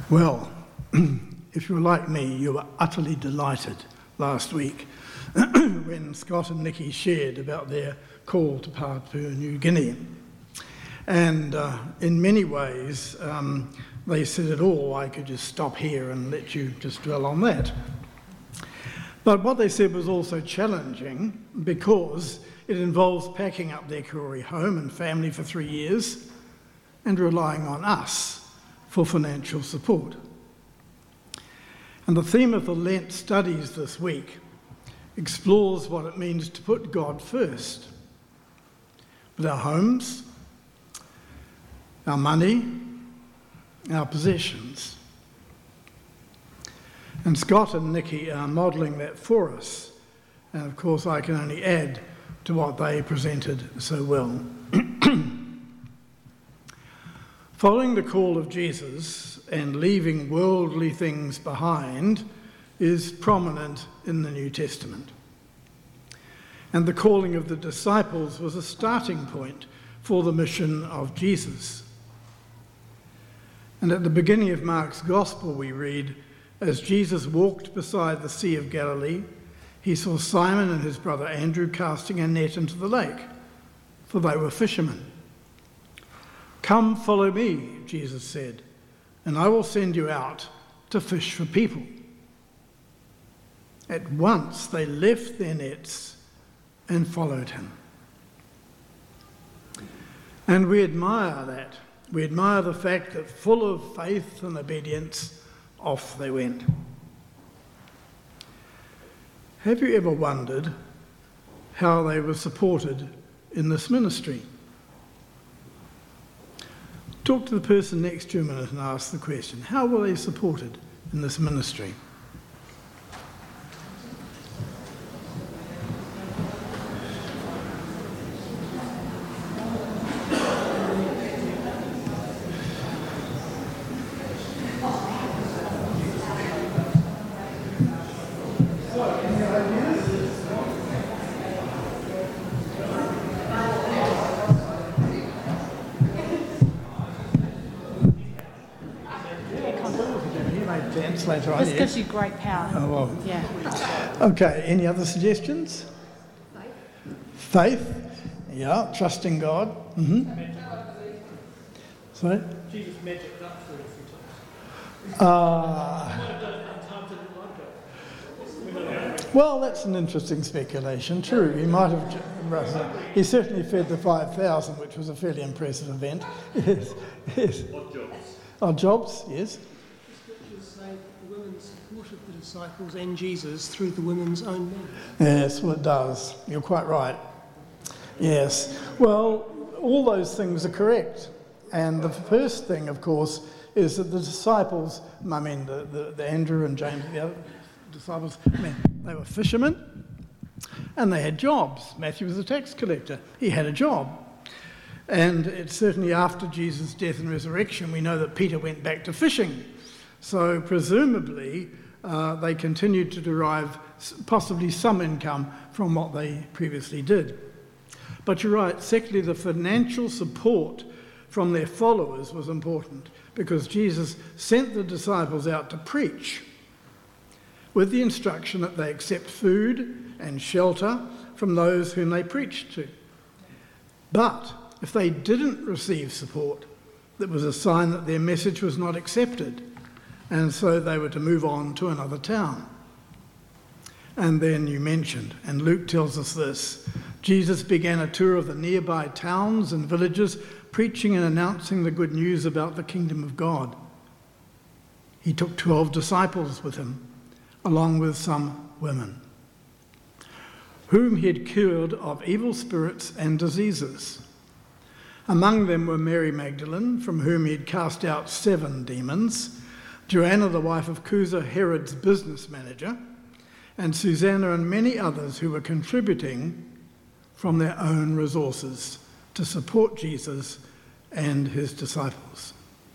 Well, if you're like me, you were utterly delighted last week when Scott and Nikki shared about their call to Papua New Guinea. And in many ways, they said it all. I could just stop here and let you just dwell on that. But what they said was also challenging because it involves packing up their Karori home and family for 3 years and relying on us for financial support. And the theme of the Lent studies this week explores what it means to put God first with our homes, our money, our possessions. And Scott and Nikki are modelling that for us. And of course, I can only add to what they presented so well. Following the call of Jesus and leaving worldly things behind is prominent in the New Testament. And the calling of the disciples was a starting point for the mission of Jesus. And at the beginning of Mark's Gospel we read, as Jesus walked beside the Sea of Galilee, he saw Simon and his brother Andrew casting a net into the lake, for they were fishermen. Come, follow me, Jesus said, and I will send you out to fish for people. At once they left their nets and followed him. And we admire that. We admire the fact that full of faith and obedience, off they went. Have you ever wondered how they were supported in this ministry? Talk to the person next to you a minute and ask the question, how were they supported in this ministry? Later on. This gives you great power. Oh, well. Yeah. Okay, any other suggestions? Faith. Yeah, trusting God. Mm-hmm. Sorry? Jesus magicked up for a few times. Well, that's an interesting speculation. True, he might have. He certainly fed the 5,000, which was a fairly impressive event. Yes, yes. Odd jobs. Odd jobs, yes. The women supported the disciples and Jesus through the women's own men. Yes, well, it does. You're quite right. Yes. Well, all those things are correct. And the first thing, of course, is that the disciples, I mean, the Andrew and James, the other disciples, they were fishermen and they had jobs. Matthew was a tax collector. He had a job. And it's certainly after Jesus' death and resurrection, we know that Peter went back to fishing. So presumably, they continued to derive possibly some income from what they previously did. But you're right, secondly, the financial support from their followers was important because Jesus sent the disciples out to preach with the instruction that they accept food and shelter from those whom they preached to. But if they didn't receive support, that was a sign that their message was not accepted. And so they were to move on to another town. And then you mentioned, and Luke tells us this, Jesus began a tour of the nearby towns and villages, preaching and announcing the good news about the kingdom of God. He took 12 disciples with him, along with some women, whom he had cured of evil spirits and diseases. Among them were Mary Magdalene, from whom he had cast out 7 demons, Joanna, the wife of Chuza, Herod's business manager, and Susanna and many others who were contributing from their own resources to support Jesus and his disciples.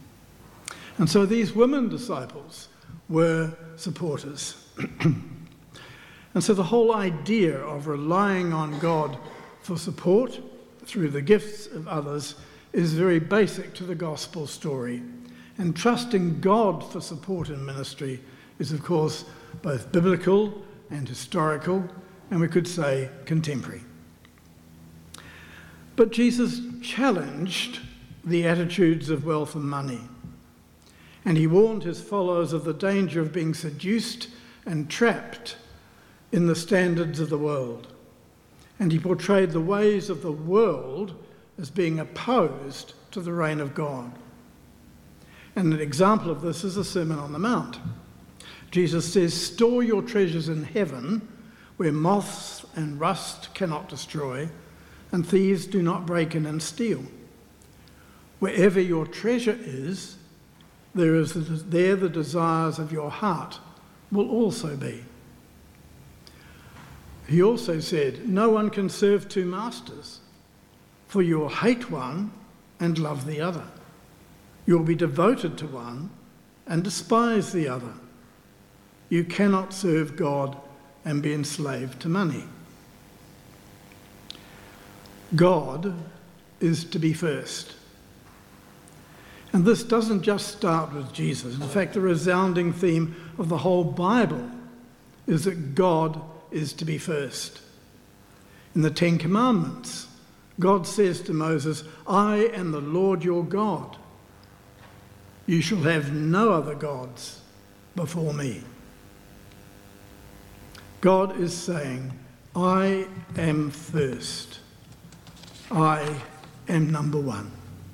And so these women disciples were supporters. And so the whole idea of relying on God for support through the gifts of others is very basic to the gospel story. and trusting God for support in ministry is, of course, both biblical and historical, and we could say contemporary. But Jesus challenged the attitudes of wealth and money, and he warned his followers of the danger of being seduced and trapped in the standards of the world. And he portrayed the ways of the world as being opposed to the reign of God. And an example of this is the Sermon on the Mount. Jesus says, "Store your treasures in heaven, where moths and rust cannot destroy, and thieves do not break in and steal. Wherever your treasure is, there the desires of your heart will also be." He also said, "No one can serve two masters, for you will hate one and love the other. You will be devoted to one and despise the other. You cannot serve God and be enslaved to money." God is to be first. And this doesn't just start with Jesus. In fact, the resounding theme of the whole Bible is that God is to be first. In the Ten Commandments, God says to Moses, "I am the Lord your God. You shall have no other gods before me." God is saying, "I am first. I am number one."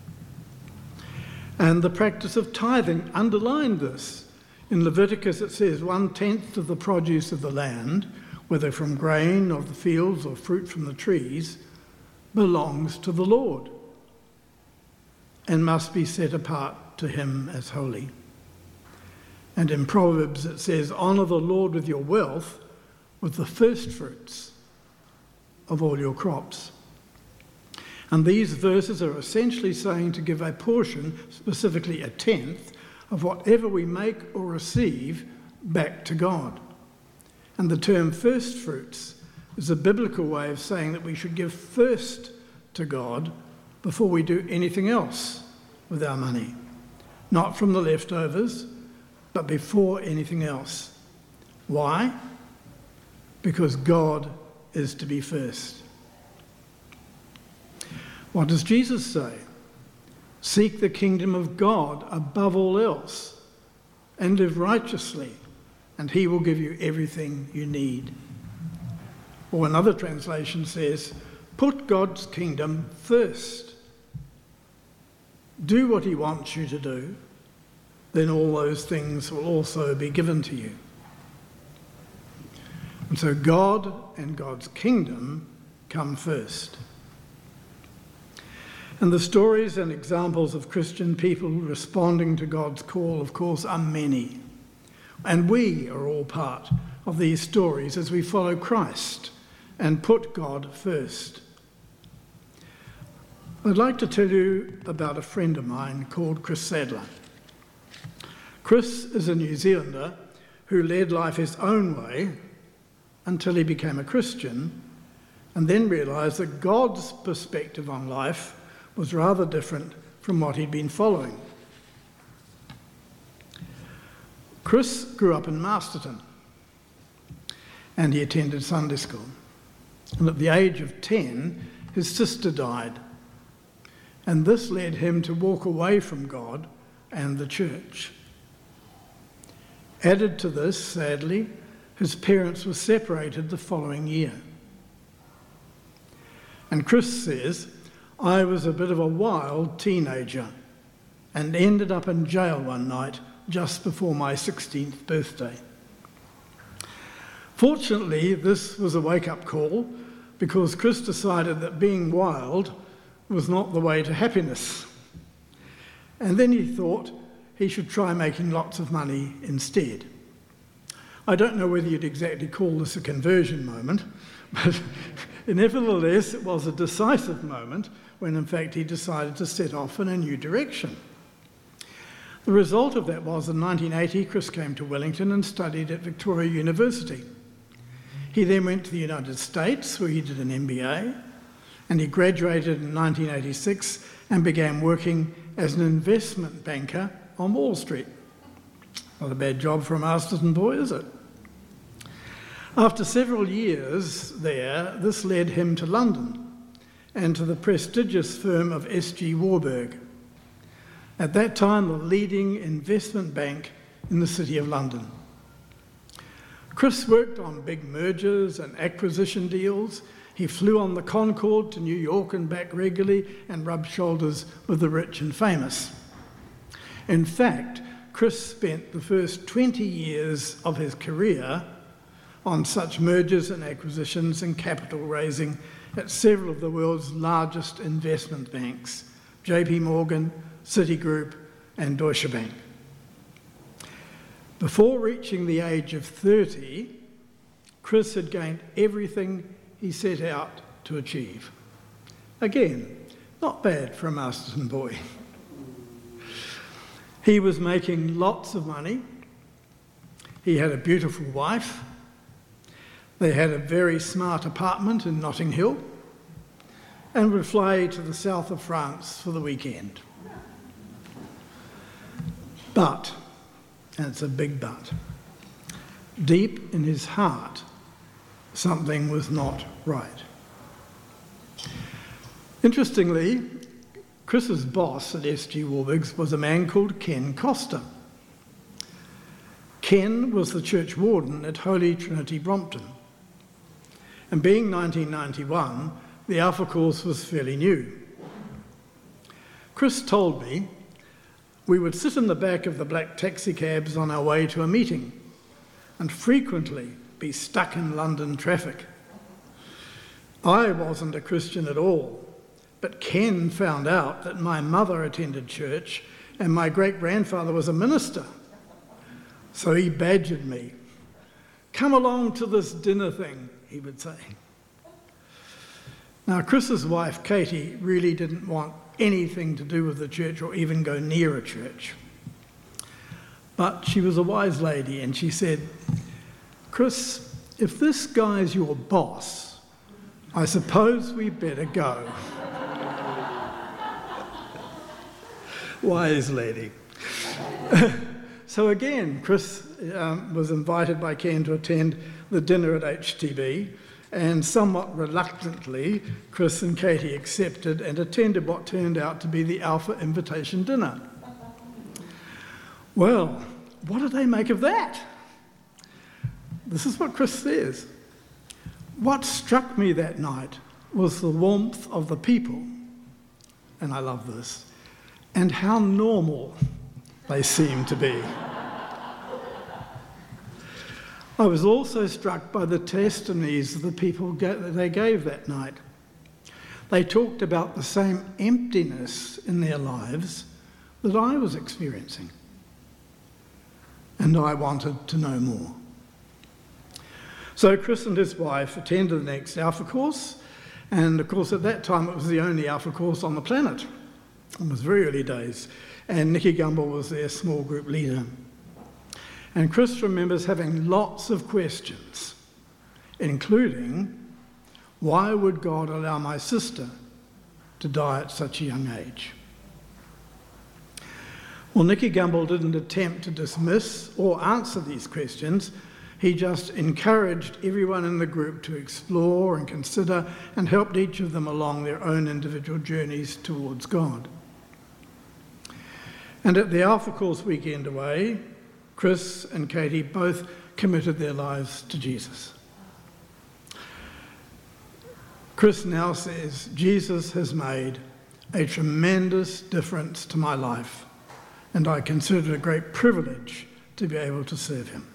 And the practice of tithing underlined this. In Leviticus it says 1/10 of the produce of the land, whether from grain of the fields or fruit from the trees, belongs to the Lord and must be set apart to him as holy. And in Proverbs it says, "Honour the Lord with your wealth, with the first fruits of all your crops." And these verses are essentially saying to give a portion, specifically a tenth, of whatever we make or receive back to God. And the term first fruits is a biblical way of saying that we should give first to God before we do anything else with our money. Not from the leftovers, but before anything else. Why? Because God is to be first. What does Jesus say? Seek the kingdom of God above all else and live righteously, and he will give you everything you need. Or another translation says, put God's kingdom first. Do what he wants you to do, then all those things will also be given to you. And so God and God's kingdom come first. And the stories and examples of Christian people responding to God's call, of course, are many. And we are all part of these stories as we follow Christ and put God first. I'd like to tell you about a friend of mine called Chris Sadler. Chris is a New Zealander who led life his own way until he became a Christian and then realised that God's perspective on life was rather different from what he'd been following. Chris grew up in Masterton and he attended Sunday school. And at the age of 10, his sister died. And this led him to walk away from God and the church. Added to this, sadly, his parents were separated the following year. And Chris says, I was a bit of a wild teenager and ended up in jail one night just before my 16th birthday. Fortunately, this was a wake-up call because Chris decided that being wild was not the way to happiness. And then he thought he should try making lots of money instead. I don't know whether you'd exactly call this a conversion moment, but nevertheless, it was a decisive moment when in fact he decided to set off in a new direction. The result of that was in 1980, Chris came to Wellington and studied at Victoria University. He then went to the United States where he did an MBA, and he graduated in 1986 and began working as an investment banker on Wall Street. Not a bad job for a Masterton boy, is it? After several years there, this led him to London and to the prestigious firm of S.G. Warburg, at that time the leading investment bank in the City of London. Chris worked on big mergers and acquisition deals. He flew on the Concorde to New York and back regularly and rubbed shoulders with the rich and famous. In fact, Chris spent the first 20 years of his career on such mergers and acquisitions and capital raising at several of the world's largest investment banks, JP Morgan, Citigroup and Deutsche Bank. Before reaching the age of 30, Chris had gained everything he set out to achieve. Again, not bad for a Masterton boy. He was making lots of money. He had a beautiful wife. They had a very smart apartment in Notting Hill and would fly to the south of France for the weekend. But, and it's a big but, deep in his heart, something was not right. Interestingly, Chris's boss at S.G. Warburg's was a man called Ken Costa. Ken was the church warden at Holy Trinity Brompton. And being 1991, the Alpha course was fairly new. Chris told me we would sit in the back of the black taxi cabs on our way to a meeting and frequently be stuck in London traffic. I wasn't a Christian at all, but Ken found out that my mother attended church and my great-grandfather was a minister. So he badgered me. "Come along to this dinner thing," he would say. Now, Chris's wife, Katie, really didn't want anything to do with the church or even go near a church. But she was a wise lady and she said, "Chris, if this guy's your boss, I suppose we better go." Wise lady. So again, Chris was invited by Ken to attend the dinner at HTB, and somewhat reluctantly, Chris and Katie accepted and attended what turned out to be the Alpha invitation dinner. Well, what did they make of that? This is what Chris says. "What struck me that night was the warmth of the people," and I love this, "and how normal they seemed to be. I was also struck by the testimonies of the people they gave that night. They talked about the same emptiness in their lives that I was experiencing, and I wanted to know more." So Chris and his wife attended the next Alpha course, and of course at that time it was the only Alpha course on the planet. It was very early days, and Nicky Gumbel was their small group leader. And Chris remembers having lots of questions, including, why would God allow my sister to die at such a young age? Well, Nicky Gumbel didn't attempt to dismiss or answer these questions. He just encouraged everyone in the group to explore and consider and helped each of them along their own individual journeys towards God. And at the Alpha Course weekend away, Chris and Katie both committed their lives to Jesus. Chris now says, "Jesus has made a tremendous difference to my life, and I consider it a great privilege to be able to serve him."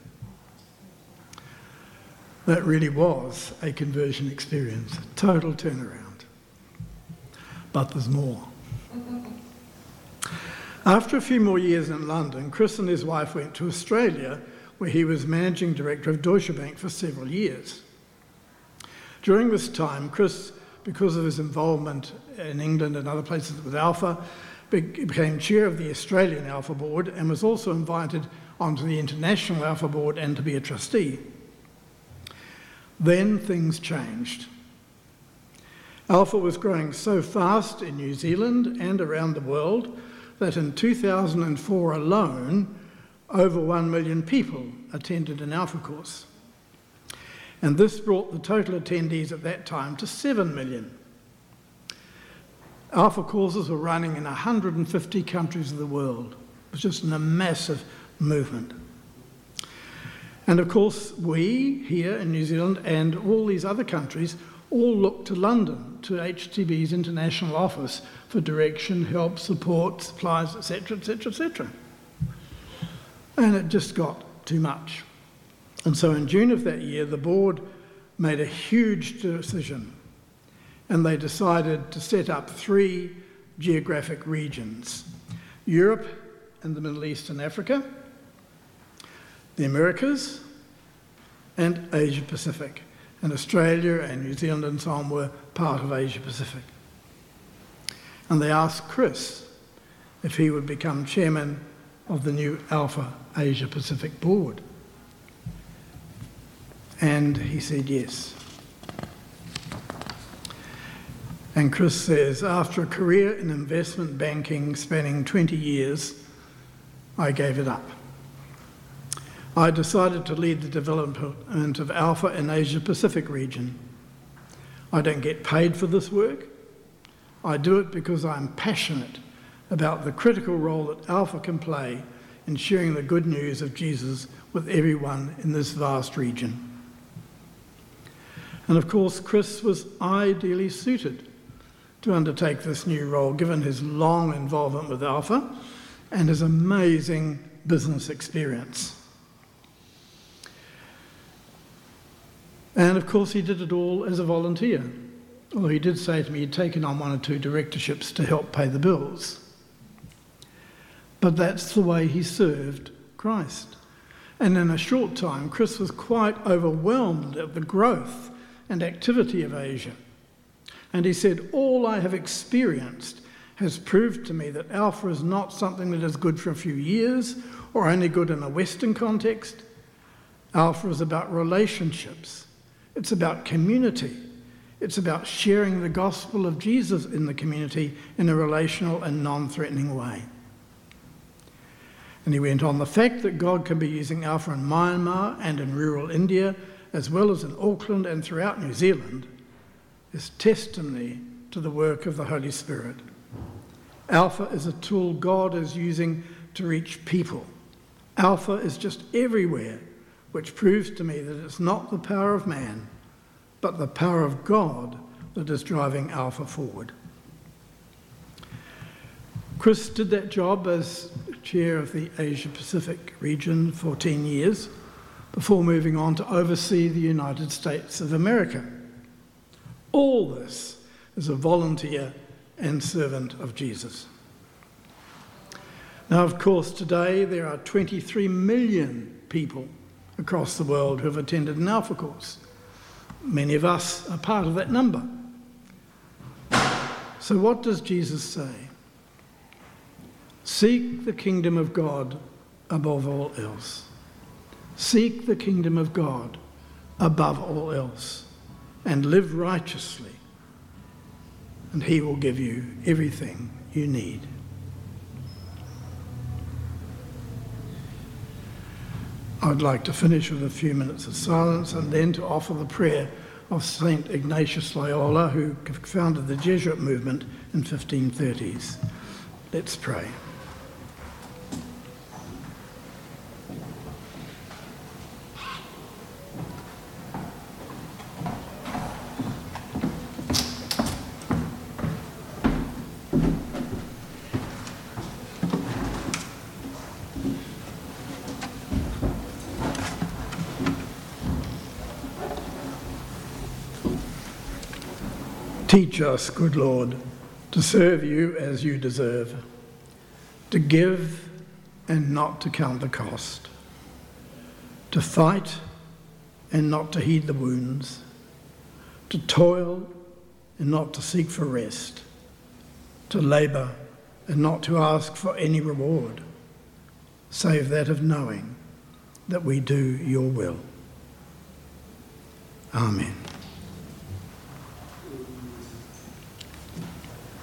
That really was a conversion experience, a total turnaround. But there's more. After a few more years in London, Chris and his wife went to Australia, where he was managing director of Deutsche Bank for several years. During this time, Chris, because of his involvement in England and other places with Alpha, became chair of the Australian Alpha Board and was also invited onto the International Alpha Board and to be a trustee. Then things changed. Alpha was growing so fast in New Zealand and around the world that in 2004 alone, over 1 million people attended an Alpha course. And this brought the total attendees at that time to 7 million. Alpha courses were running in 150 countries of the world. It was just a massive movement. And of course, we here in New Zealand and all these other countries all look to London, to HTB's international office for direction, help, support, supplies, etc., etc., etc. And it just got too much. And so in June of that year, the board made a huge decision, and they decided to set up 3 geographic regions: Europe and the Middle East and Africa, the Americas, and Asia Pacific. And Australia and New Zealand and so on were part of Asia Pacific. And they asked Chris if he would become chairman of the new Alpha Asia Pacific board. And he said yes. And Chris says, after a career in investment banking spanning 20 years, I gave it up. I decided to lead the development of Alpha in Asia Pacific region. I don't get paid for this work. I do it because I'm passionate about the critical role that Alpha can play in sharing the good news of Jesus with everyone in this vast region. And of course, Chris was ideally suited to undertake this new role, given his long involvement with Alpha and his amazing business experience. And of course, he did it all as a volunteer, although he did say to me he'd taken on 1 or 2 directorships to help pay the bills. But that's the way he served Christ. And in a short time, Chris was quite overwhelmed at the growth and activity of Asia. And he said, all I have experienced has proved to me that Alpha is not something that is good for a few years or only good in a Western context. Alpha is about relationships. It's about community. It's about sharing the gospel of Jesus in the community in a relational and non-threatening way. And he went on, the fact that God can be using Alpha in Myanmar and in rural India, as well as in Auckland and throughout New Zealand, is testimony to the work of the Holy Spirit. Alpha is a tool God is using to reach people. Alpha is just everywhere, which proves to me that it's not the power of man, but the power of God that is driving Alpha forward. Chris did that job as chair of the Asia Pacific region for 10 years before moving on to oversee the United States of America. All this as a volunteer and servant of Jesus. Now, of course, today there are 23 million people across the world who have attended an Alpha course. Many of us are part of that number. So what does Jesus say? Seek the kingdom of God above all else. Seek the kingdom of God above all else and live righteously, and he will give you everything you need. I'd like to finish with a few minutes of silence and then to offer the prayer of St. Ignatius Loyola, who founded the Jesuit movement in 1530s. Let's pray. Teach us, good Lord, to serve you as you deserve, to give and not to count the cost, to fight and not to heed the wounds, to toil and not to seek for rest, to labour and not to ask for any reward, save that of knowing that we do your will. Amen.